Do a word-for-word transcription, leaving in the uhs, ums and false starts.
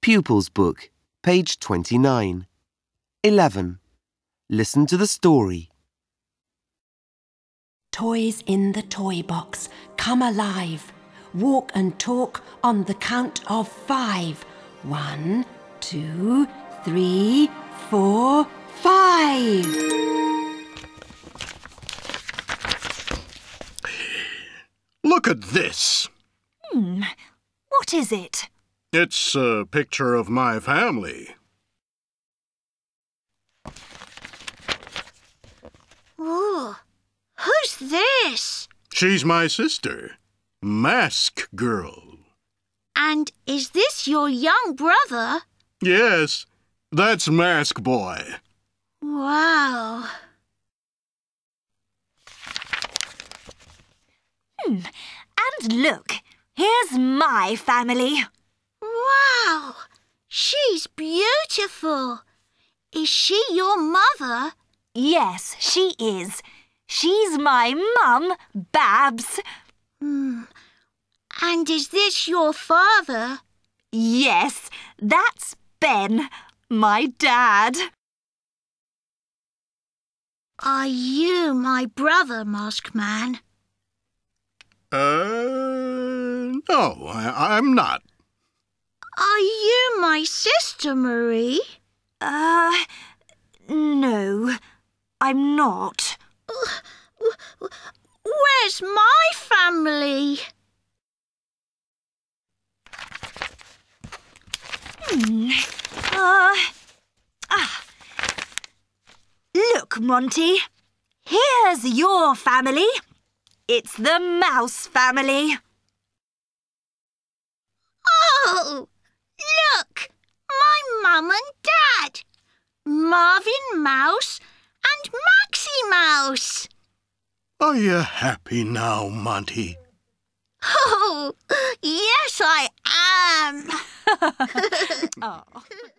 Pupils Book, page twenty-nine. eleven. Listen to the story. Toys in the toy box, come alive. Walk and talk on the count of five. One, two, three, four, five. Look at this. Hmm, what is it? It's a picture of my family. Ooh, who's this? She's my sister, Mask Girl. And is this your young brother? Yes, that's Mask Boy. Wow. Hmm, and look, here's my family. Wow, she's beautiful. Is she your mother? Yes, she is. She's my mum, Babs. Hmm. And is this your father? Yes, that's Ben, my dad. Are you my brother, Mask Man? Uh, no, I, I'm not. Are you my sister, Marie? Uh, no, I'm not. Where's my family? Hmm. Uh, ah. Look, Monty. Here's your family. It's the Mouse family. Oh, look! My mum and Dad. Marvin Mouse and Maxie Mouse. Are you happy now, Monty? Oh, yes, I am. Oh.